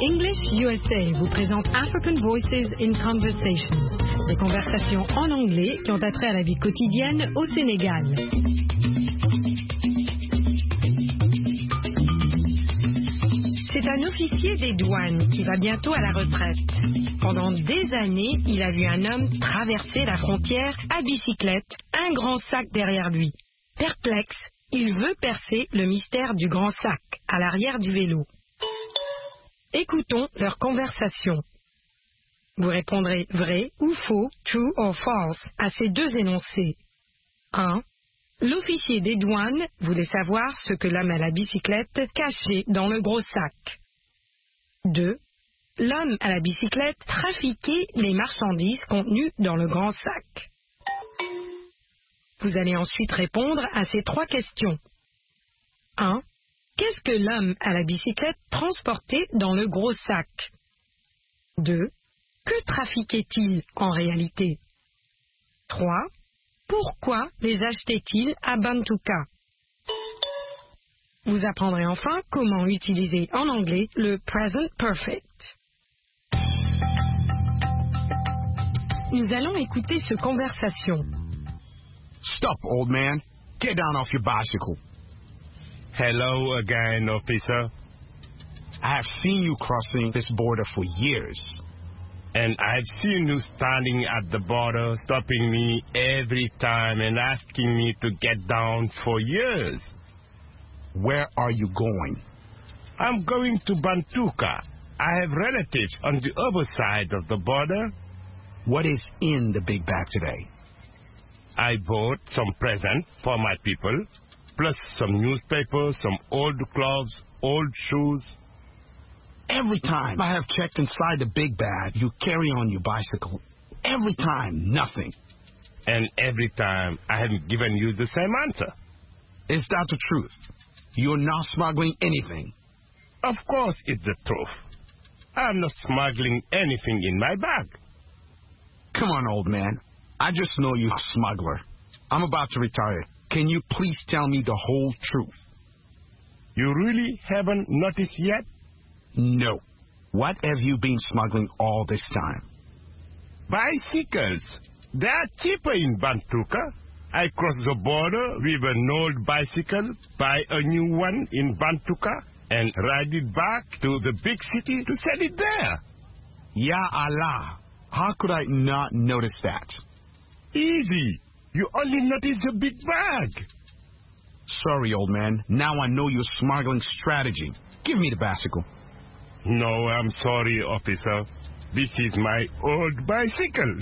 English USA vous présente African Voices in Conversation, des conversations en anglais qui ont attrait à la vie quotidienne au Sénégal. C'est un officier des douanes qui va bientôt à la retraite. Pendant des années, il a vu un homme traverser la frontière à bicyclette, un grand sac derrière lui. Perplexe, il veut percer le mystère du grand sac à l'arrière du vélo. Écoutons leur conversation. Vous répondrez vrai ou faux, true or false, à ces deux énoncés. 1. L'officier des douanes voulait savoir ce que l'homme à la bicyclette cachait dans le gros sac. 2. L'homme à la bicyclette trafiquait les marchandises contenues dans le grand sac. Vous allez ensuite répondre à ces trois questions. 1. Qu'est-ce que l'homme à la bicyclette transportait dans le gros sac? 2. Que trafiquait-il en réalité? 3. Pourquoi les achetait-il à Bantuka? Vous apprendrez enfin comment utiliser en anglais le present perfect. Nous allons écouter cette conversation. Stop, old man. Get down off your bicycle. Hello again, officer. I have seen you crossing this border for years. And I've seen you standing at the border, stopping me every time and asking me to get down for years. Where are you going? I'm going to Bantuka. I have relatives on the other side of the border. What is in the big bag today? I bought some presents for my people, plus some newspapers, some old clothes, old shoes. Every time I have checked inside the big bag, you carry on your bicycle. Every time, nothing. And every time, I haven't given you the same answer. Is that the truth? You're not smuggling anything? Of course it's the truth. I'm not smuggling anything in my bag. Come on, old man. I just know you're a smuggler. I'm about to retire. Can you please tell me the whole truth? You really haven't noticed yet? No. What have you been smuggling all this time? Bicycles. They are cheaper in Bantuka. I cross the border with an old bicycle, buy a new one in Bantuka, and ride it back to the big city to sell it there. Ya Allah. How could I not notice that? Easy. You only notice the big bag. Sorry, old man. Now I know your smuggling strategy. Give me the bicycle. No, I'm sorry, officer. This is my old bicycle.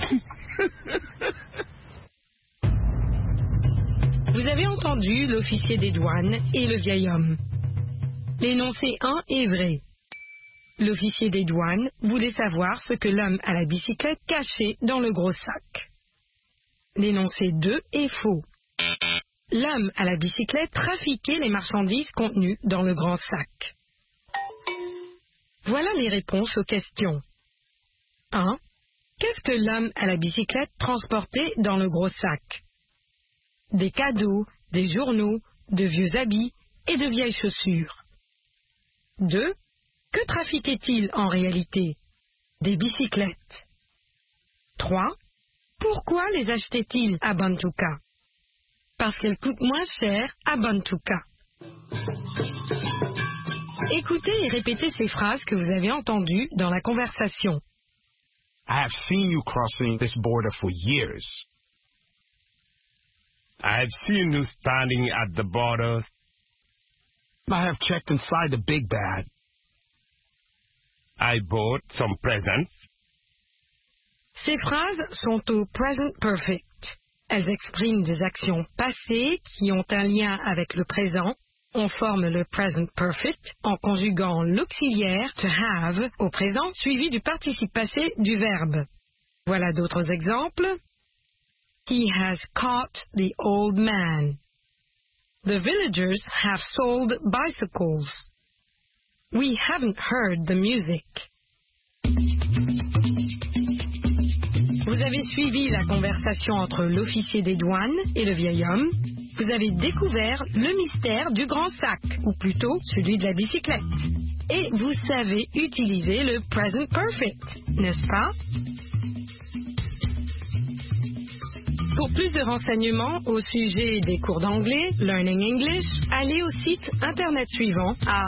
Vous avez entendu l'officier des douanes et le vieil homme. L'énoncé 1 est vrai. L'officier des douanes voulait savoir ce que l'homme à la bicyclette cachait dans le gros sac. L'énoncé 2 est faux. L'homme à la bicyclette trafiquait les marchandises contenues dans le grand sac. Voilà les réponses aux questions. 1. Qu'est-ce que l'homme à la bicyclette transportait dans le gros sac? Des cadeaux, des journaux, de vieux habits et de vieilles chaussures. 2. Que trafiquait-il en réalité? Des bicyclettes. 3. Pourquoi les achetait-il à Bantuka? Parce qu'elles coûtent moins cher à Bantuka. Écoutez et répétez ces phrases que vous avez entendues dans la conversation. I have seen you crossing this border for years. I've seen you standing at the border. I have checked inside the big bag. I bought some presents. Ces phrases sont au present perfect. Elles expriment des actions passées qui ont un lien avec le présent. On forme le present perfect en conjuguant l'auxiliaire to have au présent suivi du participe passé du verbe. Voilà d'autres exemples. He has caught the old man. The villagers have sold bicycles. We haven't heard the music. Vous avez suivi la conversation entre l'officier des douanes et le vieil homme. Vous avez découvert le mystère du grand sac, ou plutôt celui de la bicyclette. et vous savez utiliser le present perfect, n'est-ce pas? Pour plus de renseignements au sujet des cours d'anglais, Learning English, allez au site internet suivant à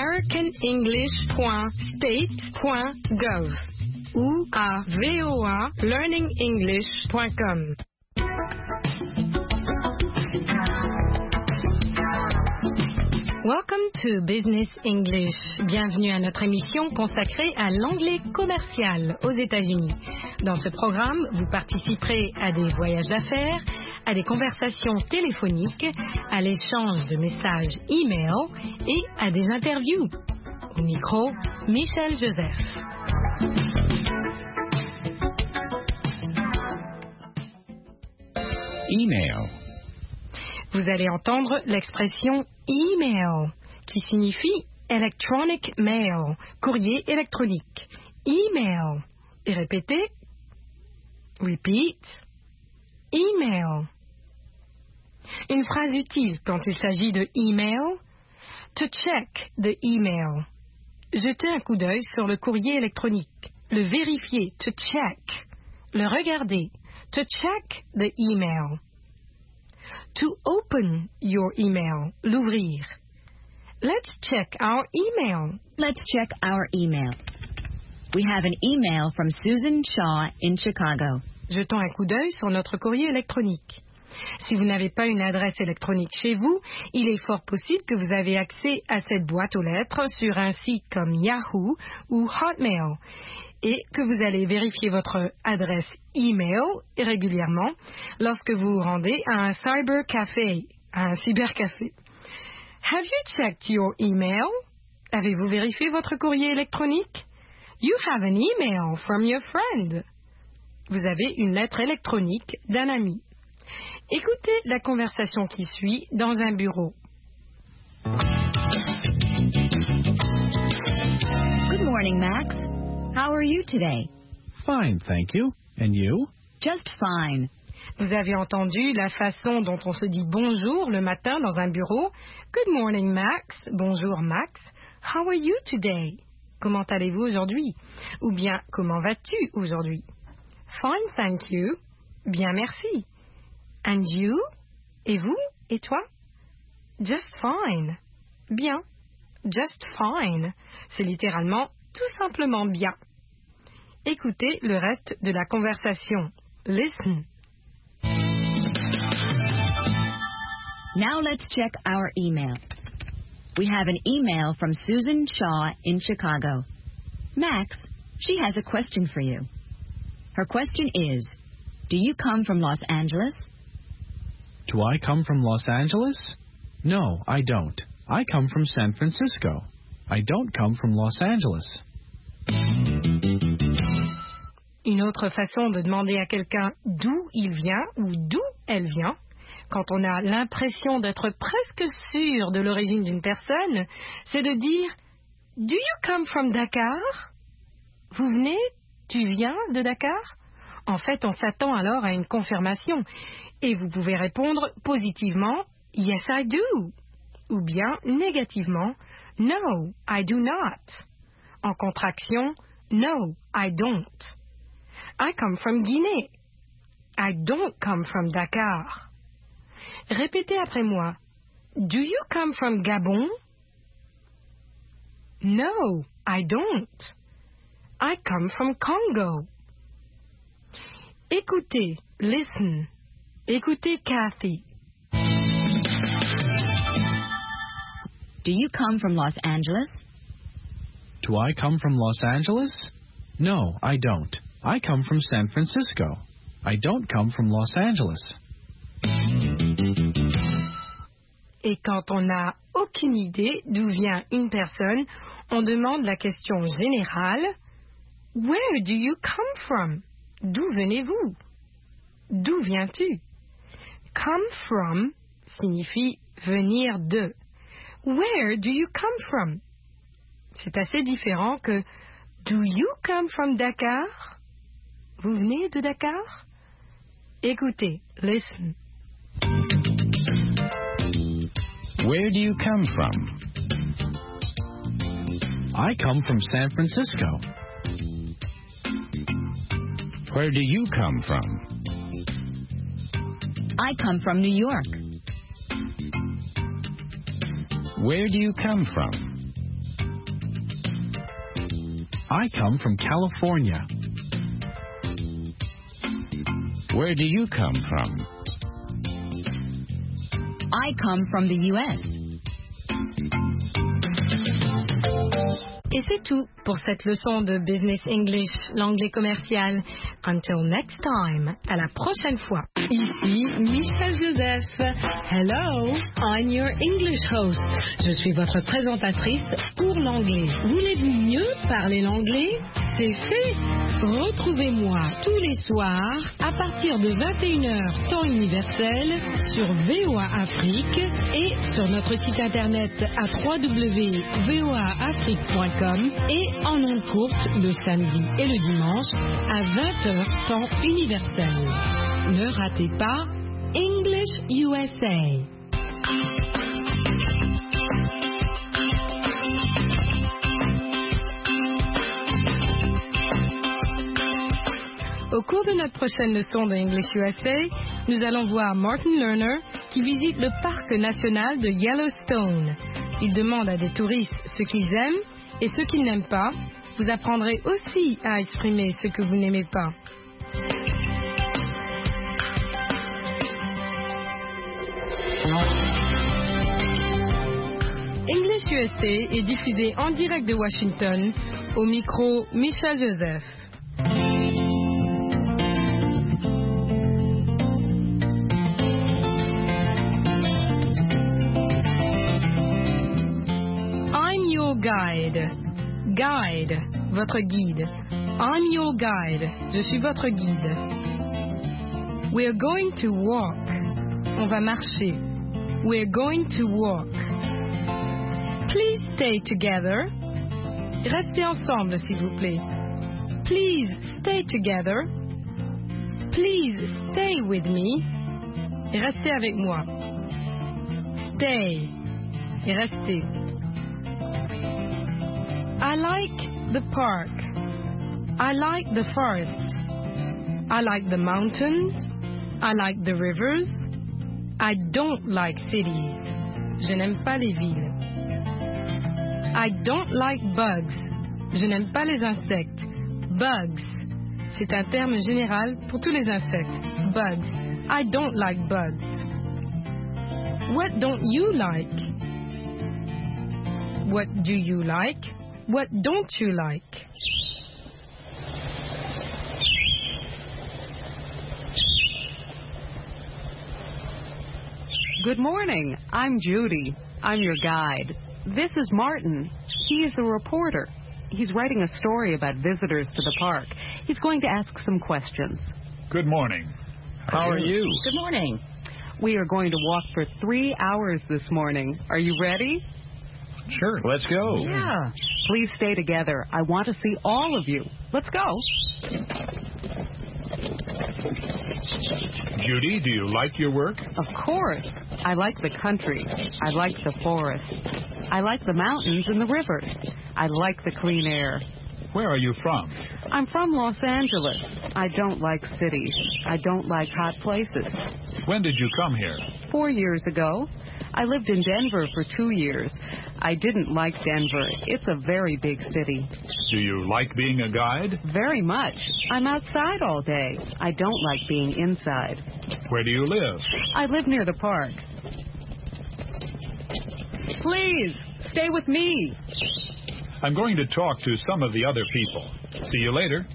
americanenglish.state.gov ou à voalearningenglish.com. Welcome to Business English. Bienvenue à notre émission consacrée à l'anglais commercial aux États-Unis. Dans ce programme, vous participerez à des voyages d'affaires, à des conversations téléphoniques, à l'échange de messages e-mail et à des interviews. Au micro, Michel Joseph. Email. Vous allez entendre l'expression email, qui signifie electronic mail, courrier électronique. Email. Et répétez. Repeat. Email. Une phrase utile quand il s'agit de email. To check the email. Jeter un coup d'œil sur le courrier électronique. Le vérifier. To check. Le regarder. To check the email. To open your email. L'ouvrir. Let's check our email. Let's check our email. We have an email from Susan Shaw in Chicago. Jetons un coup d'œil sur notre courrier électronique. Si vous n'avez pas une adresse électronique chez vous, il est fort possible que vous avez accès à cette boîte aux lettres sur un site comme Yahoo ou Hotmail et que vous allez vérifier votre adresse email régulièrement lorsque vous vous rendez à un cybercafé, à un cybercafé. Have you checked your email? Avez-vous vérifié votre courrier électronique? You have an email from your friend. Vous avez une lettre électronique d'un ami. Écoutez la conversation qui suit dans un bureau. Good morning, Max. How are you today? Fine, thank you. And you? Just fine. Vous avez entendu la façon dont on se dit bonjour le matin dans un bureau. Good morning, Max. Bonjour, Max. How are you today? Comment allez-vous aujourd'hui? Ou bien, comment vas-tu aujourd'hui? Fine, thank you. Bien, merci. And you? Et vous? Et toi? Just fine. Bien. Just fine. C'est littéralement tout simplement bien. Écoutez le reste de la conversation. Listen. Now let's check our email. We have an email from Susan Shaw in Chicago. Max, she has a question for you. Her question is, do you come from Los Angeles? Do I come from Los Angeles? No, I don't. I come from San Francisco. I don't come from Los Angeles. Une autre façon de demander à quelqu'un d'où il vient ou d'où elle vient, quand on a l'impression d'être presque sûr de l'origine d'une personne, c'est de dire « Do you come from Dakar ?» Vous venez? Tu viens de Dakar? En fait, on s'attend alors à une confirmation. Et vous pouvez répondre positivement « Yes, I do » ou bien négativement « No, I do not ». En contraction « No, I don't ». I come from Guinée. I don't come from Dakar. Répétez après moi. Do you come from Gabon? No, I don't. I come from Congo. Écoutez, listen. Écoutez Kathy. Do you come from Los Angeles? Do I come from Los Angeles? No, I don't. I come from San Francisco. I don't come from Los Angeles. Et quand on n'a aucune idée d'où vient une personne, on demande la question générale « Where do you come from ?» D'où venez-vous? D'où viens-tu? Come from signifie venir de. Where do you come from? C'est assez différent que Do you come from Dakar? Vous venez de Dakar? Écoutez, listen. Where do you come from? I come from San Francisco. Where do you come from? I come from New York. Where do you come from? I come from California. Where do you come from? I come from the U.S. Et c'est tout pour cette leçon de Business English, l'anglais commercial. Until next time, à la prochaine fois. Ici Michel Joseph. Hello, I'm your English host. Je suis votre présentatrice pour l'anglais. Voulez-vous mieux parler l'anglais? C'est fait. Retrouvez-moi tous les soirs à partir de 21h temps universel sur VOA Afrique et sur notre site internet à www.voaafrique.com et en ondes courtes le samedi et le dimanche à 20h temps universel. Ne ratez pas English USA. Au cours de notre prochaine leçon de English USA, nous allons voir Martin Lerner qui visite le parc national de Yellowstone. Il demande à des touristes ce qu'ils aiment et ce qu'ils n'aiment pas. Vous apprendrez aussi à exprimer ce que vous n'aimez pas. English USA est diffusé en direct de Washington au micro Michel Joseph. I'm your guide. Guide, votre guide. I'm your guide. Je suis votre guide. We're going to walk. On va marcher. We're going to walk. Please stay together. Restez ensemble, s'il vous plaît. Please stay together. Please stay with me. Restez avec moi. Stay. Et restez. I like the park. I like the forest. I like the mountains. I like the rivers. I don't like cities. Je n'aime pas les villes. I don't like bugs. Je n'aime pas les insectes. Bugs. C'est un terme général pour tous les insectes. Bugs. I don't like bugs. What don't you like? What do you like? What don't you like? Good morning. I'm Judy. I'm your guide. This is Martin. He is a reporter. He's writing a story about visitors to the park. He's going to ask some questions. Good morning. How are you? Good morning. We are going to walk for 3 hours this morning. Are you ready? Sure, let's go. Yeah. Please stay together. I want to see all of you. Let's go. Judy, do you like your work? Of course. I like the country. I like the forest. I like the mountains and the rivers. I like the clean air. Where are you from? I'm from Los Angeles. I don't like cities. I don't like hot places. When did you come here? 4 years ago. I lived in Denver for 2 years. I didn't like Denver. It's a very big city. Do you like being a guide? Very much. I'm outside all day. I don't like being inside. Where do you live? I live near the park. Please, stay with me. I'm going to talk to some of the other people. See you later.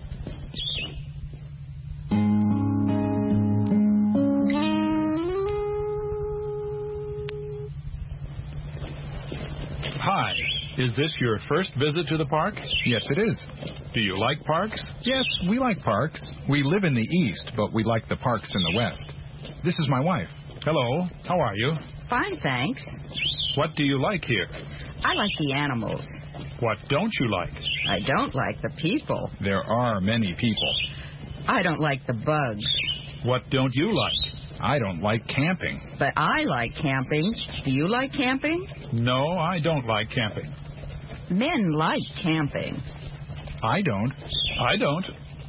Hi. Is this your first visit to the park? Yes, it is. Do you like parks? Yes, we like parks. We live in the east, but we like the parks in the west. This is my wife. Hello. How are you? Fine, thanks. What do you like here? I like the animals. What don't you like? I don't like the people. There are many people. I don't like the bugs. What don't you like? I don't like camping. But I like camping. Do you like camping? No, I don't like camping. Men like camping. I don't. I don't.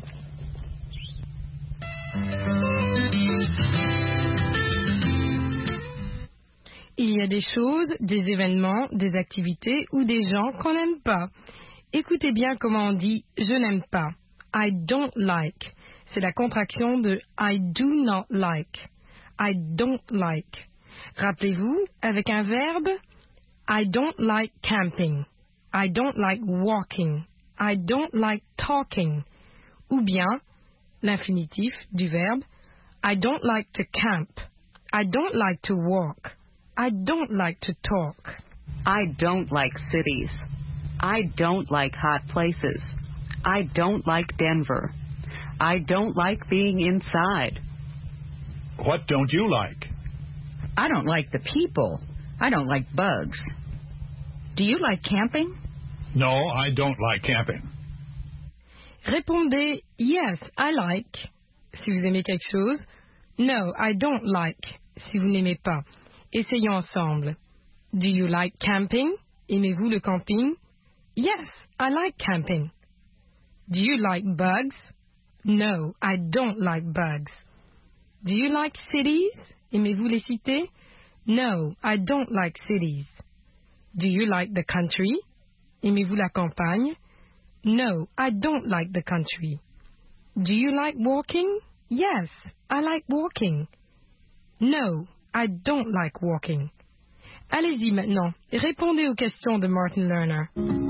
Il y a des choses, des événements, des activités ou des gens qu'on n'aime pas. Écoutez bien comment on dit « je n'aime pas ». I don't like. C'est la contraction de I do not like. I don't like. Rappelez-vous, avec un verbe, I don't like camping. I don't like walking. I don't like talking. Ou bien, l'infinitif du verbe, I don't like to camp. I don't like to walk. I don't like to talk. I don't like cities. I don't like hot places. I don't like Denver. I don't like being inside. What don't you like? I don't like the people. I don't like bugs. Do you like camping? No, I don't like camping. Répondez yes, I like si vous aimez quelque chose. No, I don't like si vous n'aimez pas. Essayons ensemble. Do you like camping? Aimez-vous le camping? Yes, I like camping. Do you like bugs? No, I don't like bugs. Do you like cities? Aimez-vous les cités? No, I don't like cities. Do you like the country? Aimez-vous la campagne? No, I don't like the country. Do you like walking? Yes, I like walking. No, I don't like walking. Allez-y maintenant, répondez aux questions de Martin Lerner.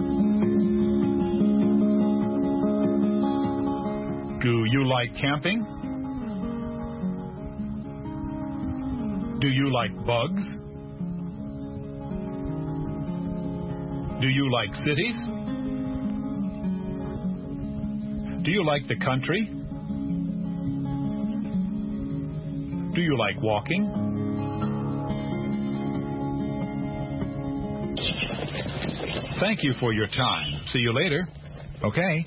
Do you like camping? Do you like bugs? Do you like cities? Do you like the country? Do you like walking? Thank you for your time. See you later. Okay.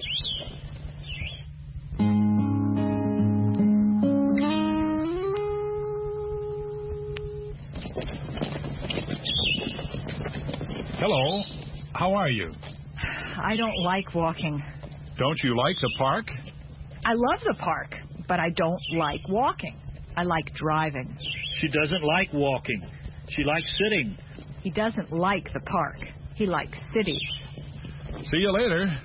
Hello. How are you? I don't like walking. Don't you like the park? I love the park, but I don't like walking. I like driving. She doesn't like walking. She likes sitting. He doesn't like the park. He likes cities. See you later.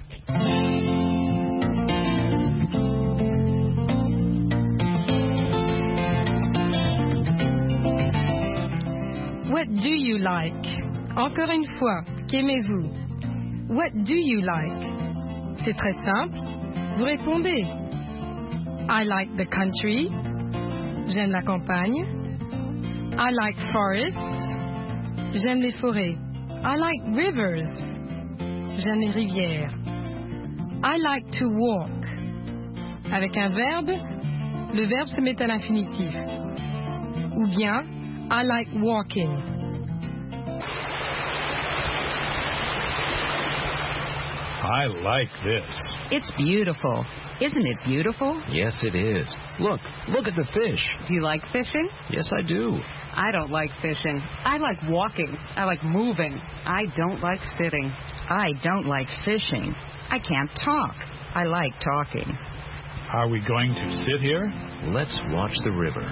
What do you like? Encore une fois, qu'aimez-vous? What do you like? C'est très simple. Vous répondez. I like the country. J'aime la campagne. I like forests. J'aime les forêts. I like rivers. J'aime les rivières. I like to walk. Avec un verbe, le verbe se met à l'infinitif. Ou bien, I like walking. I like this. It's beautiful. Isn't it beautiful? Yes, it is. Look at the fish. Do you like fishing? Yes, I do. I don't like fishing. I like walking. I like moving. I don't like sitting. I don't like fishing. I can't talk. I like talking. Are we going to sit here? Let's watch the river.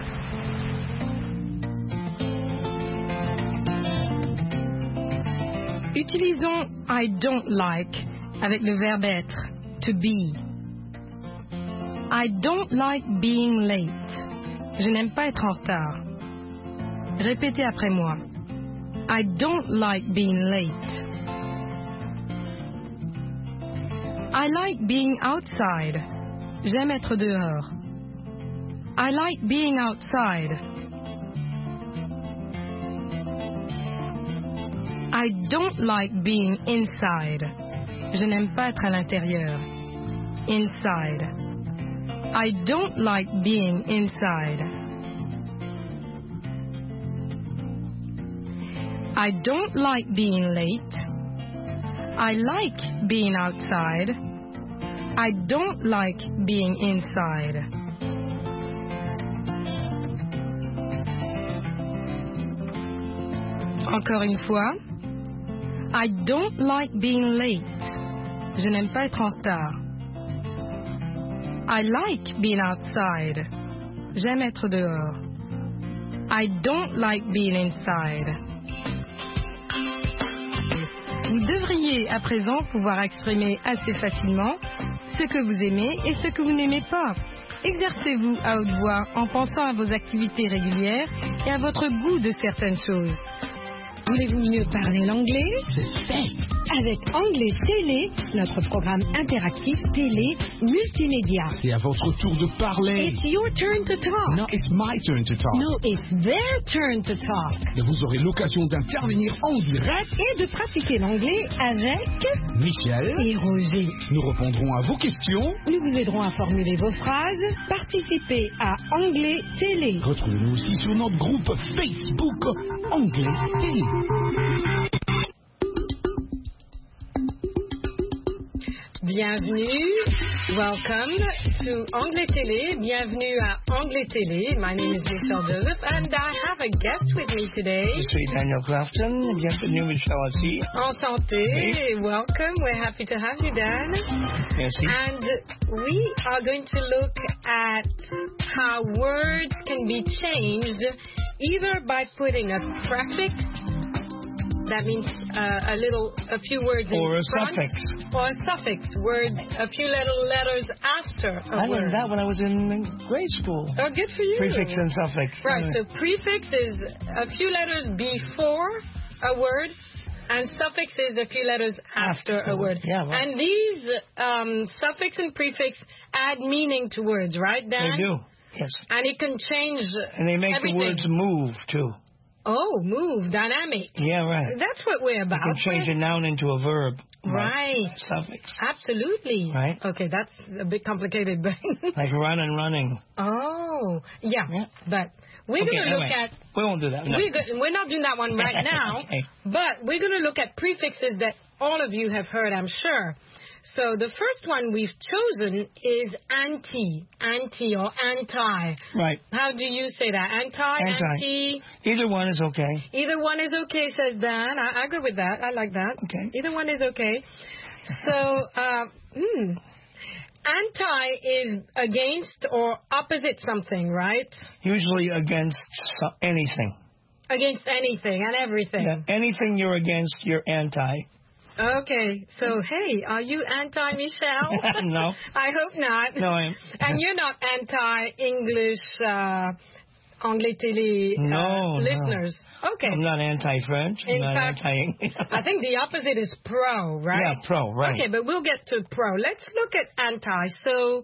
Utilisons I don't like avec le verbe être, to be. I don't like being late. Je n'aime pas être en retard. Répétez après moi. I don't like being late. I like being outside. J'aime être dehors. I like being outside. I don't like being inside. Je n'aime pas être à l'intérieur. Inside. I don't like being inside. I don't like being late. I like being outside. I don't like being inside. Encore une fois. I don't like being late. Je n'aime pas être en retard. I like being outside. J'aime être dehors. I don't like being inside. Vous devriez à présent pouvoir exprimer assez facilement ce que vous aimez et ce que vous n'aimez pas. Exercez-vous à haute voix en pensant à vos activités régulières et à votre goût de certaines choses. Voulez-vous mieux parler l'anglais? C'est fait. Avec Anglais Télé, notre programme interactif télé multimédia. C'est à votre tour de parler. It's your turn to talk. No, it's my turn to talk. No, it's their turn to talk. Et vous aurez l'occasion d'intervenir en direct et de pratiquer l'anglais avec Michel et Roger. Nous répondrons à vos questions. Nous vous aiderons à formuler vos phrases. Participez à Anglais Télé. Retrouvez-nous aussi sur notre groupe Facebook Anglais Télé. Bienvenue, welcome to Anglais Télé. Bienvenue à Anglais Télé. My name is Michelle Joseph and I have a guest with me today. Je suis Daniel Crafton. Bienvenue, Michelle aussi. Enchanté. Oui. Welcome. We're happy to have you, Dan. Merci. And we are going to look at how words can be changed either by putting a prefix. That means a few words or in a front, suffix. Or a suffix, words, a few little letters after a I word. learned that when I was in grade school. Oh, good for you. Prefix and suffix. Right, so prefix is a few letters before a word, and suffix is a few letters after a word. Yeah, right. And these suffix and prefix add meaning to words, right, Dan? They do, yes. And it can change And they make everything. the words move, too. Oh, move, dynamic. Yeah, right. That's what we're about. You can change a noun into a verb. Right. Suffix. Absolutely. Right. Okay, that's a bit complicated, but... Like run and running. Oh, yeah. But we're Okay, going to look anyway, at... We won't do that. No. We're not doing that one right now, Okay. but we're going to look at prefixes that all of you have heard, I'm sure. So the first one we've chosen is anti or anti. Right. How do you say that? Anti? Either one is okay. Either one is okay, says Dan. I agree with that. I like that. Okay. Either one is okay. So, anti is against or opposite something, right? Usually against anything. Against anything and everything. Yeah. Anything you're against, you're anti. Okay, so hey, are you anti-Michelle? No. I hope not. No, I am. And you're not anti-English Anglais Télé listeners? No. Okay. I'm not anti-French. I'm not anti-English. I think the opposite is pro, right? Yeah, pro, right. Okay, but we'll get to pro. Let's look at anti. So,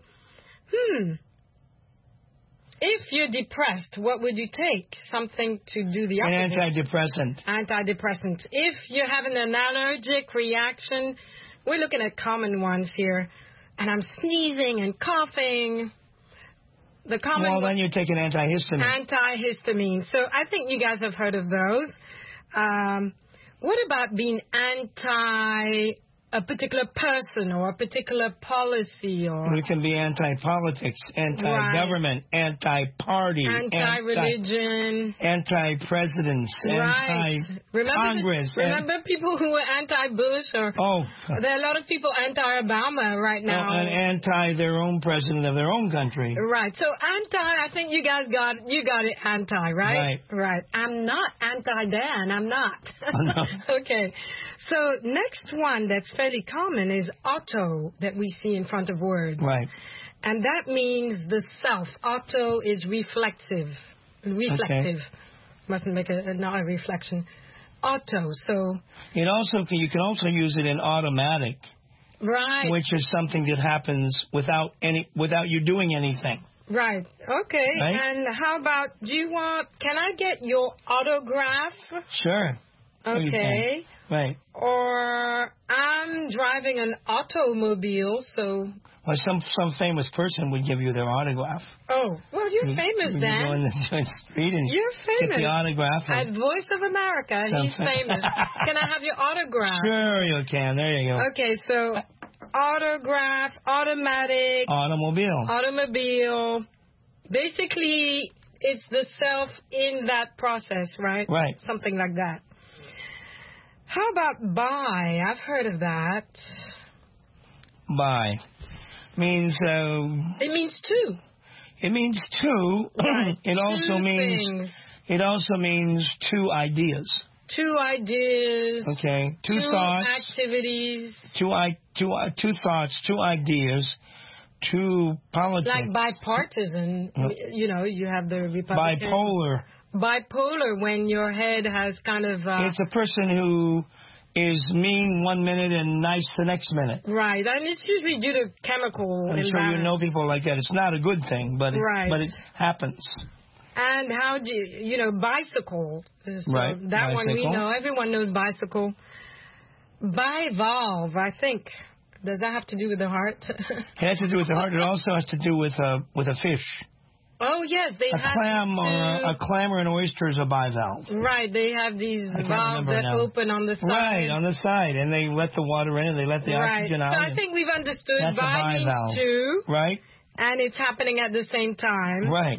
if you're depressed, what would you take? Something to do the opposite. An antidepressant. Antidepressant. If you're having an allergic reaction, we're looking at common ones here. And I'm sneezing and coughing. The common Well, then you take an antihistamine. Antihistamine. So I think you guys have heard of those. What about being anti a particular person or a particular policy? Or it can be anti-politics, anti-government, anti-party, anti-religion, anti-presidents, anti-Congress. Remember people who were anti-Bush, or there are a lot of people anti-Obama right now. And anti their own president of their own country. Right. So anti, I think you guys got it anti, right? Right. I'm not anti-Dan. I'm not. Oh, no. Okay. So next one that's fairly common is auto that we see in front of words. Right. And that means the self. Auto is reflective. Reflective. Okay. Mustn't make not a reflection. Auto. So you can also use it in automatic. Right. Which is something that happens without you doing anything. Right. Okay. Right? And how about can I get your autograph? Sure. Okay. Right. Or I'm driving an automobile, so... Well, some famous person would give you their autograph. Oh, well, you're famous, Dan. Dan. You go in the street and you're famous. Get the autograph. At Voice of America, he's famous. Can I have your autograph? Sure you can. There you go. Okay, so autograph, automatic... Automobile. Basically, it's the self in that process, right? Right. Something like that. How about by? I've heard of that. By means. It means two. It means two. Right. It also two means. Things. It also means two ideas. Two ideas. Okay. Two thoughts. Activities. Two thoughts. Two ideas. Two politics. Like bipartisan. You know, you have the Republican. Bipolar. Bipolar, when your head has kind of... it's a person who is mean 1 minute and nice the next minute. Right, and it's usually due to chemical I'm sure you know people like that. It's not a good thing, but it happens. And how do you know, bicycle. So right. That bicycle. one we know. Everyone knows bicycle. Bivalve, I think. Does that have to do with the heart? It has to do with the heart. It also has to do with a fish. Oh, yes, they have a clam or an oyster is a bivalve. Right, they have these valves that open on the side. Right, on the side, and they let the water in and they let the oxygen out. So I think we've understood that's bi means two. Right. And it's happening at the same time. Right.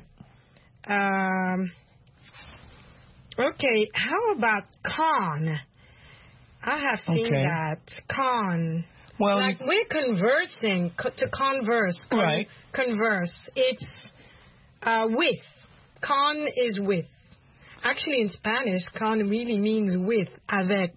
Okay, how about con? I have seen that. Con. Well, like we're conversing, to converse. Right. Converse. It's with. Con is with. Actually, in Spanish, con really means with, avec.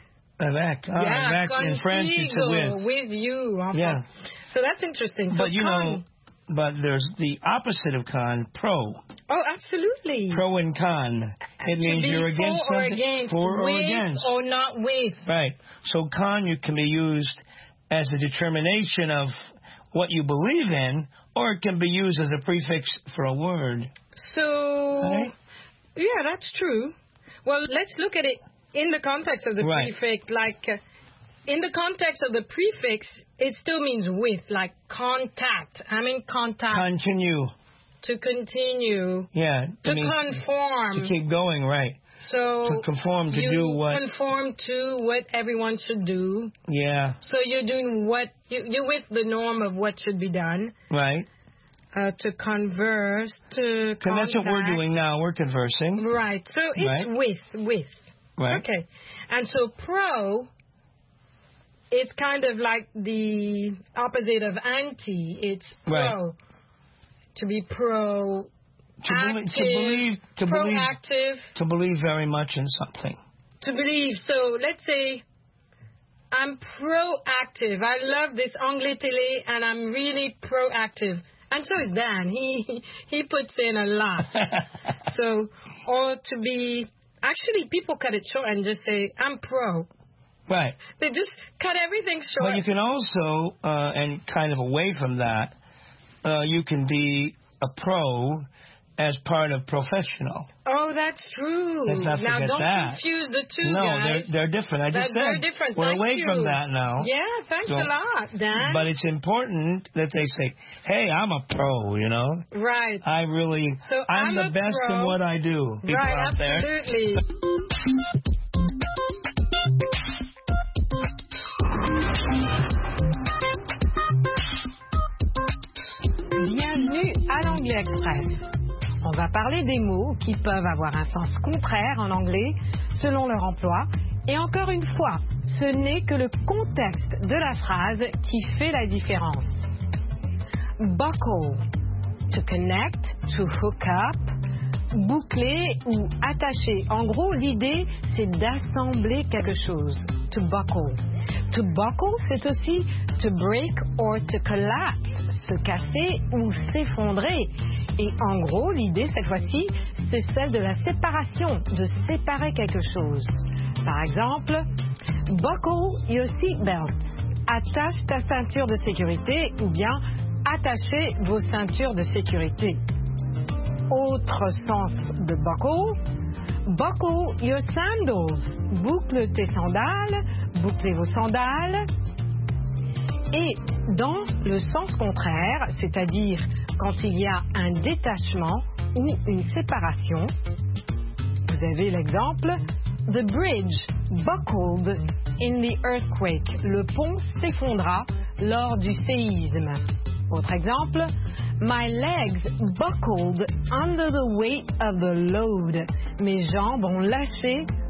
Avec. Yeah, avec. In French, it's a with. With you. Yeah. So that's interesting. So but you know, but there's the opposite of con, pro. Oh, absolutely. Pro and con. It means you're against for something. Or against. For with or against. Or not with. Right. So con can be used as a determination of what you believe in, or it can be used as a prefix for a word. So, yeah, that's true. Well, let's look at it in the context of the prefix. Like, in the context of the prefix, it still means with, like contact. I'm in contact. Continue. To continue. Yeah. To conform. To keep going, right. So to conform, to do what? Conform to what everyone should do. Yeah. So you're doing what, you're with the norm of what should be done. Right. To converse, to contact. That's what we're doing now. We're conversing. Right. So it's with. Right. Okay. And so pro, it's kind of like the opposite of anti. It's pro. Right. To be pro. Proactive. To believe very much in something. To believe. So let's say I'm proactive. I love this Anglais Télé, and I'm really proactive. And so is Dan. He puts in a lot. So, or to be... Actually, people cut it short and just say, I'm pro. Right. They just cut everything short. But you can also, and kind of away from that, you can be a pro as part of professional. Oh, that's true. Let's not forget now, don't that. confuse the two, no, guys. they're different. I just said they're different. We're Thank away you. from that now. Yeah, thanks a lot, Dan. But it's important that they say, hey, I'm a pro, you know? Right. I'm the best in what I do. People right, out there. Absolutely. Bienvenue à l'Anglais Express. On va parler des mots qui peuvent avoir un sens contraire en anglais selon leur emploi. Et encore une fois, ce n'est que le contexte de la phrase qui fait la différence. Buckle, to connect, to hook up, boucler ou attacher. En gros, l'idée, c'est d'assembler quelque chose. To buckle. To buckle, c'est aussi to break or to collapse, se casser ou s'effondrer. Et en gros, l'idée, cette fois-ci, c'est celle de la séparation, de séparer quelque chose. Par exemple, buckle your seatbelt. Attache ta ceinture de sécurité ou bien attachez vos ceintures de sécurité. Autre sens de buckle, buckle your sandals. Boucle tes sandales, bouclez vos sandales. Et dans le sens contraire, c'est-à-dire quand il y a un détachement ou une séparation, vous avez l'exemple The bridge buckled in the earthquake. Le pont s'effondra lors du séisme. Autre exemple, My legs buckled under the weight of the load. Mes jambes ont lâché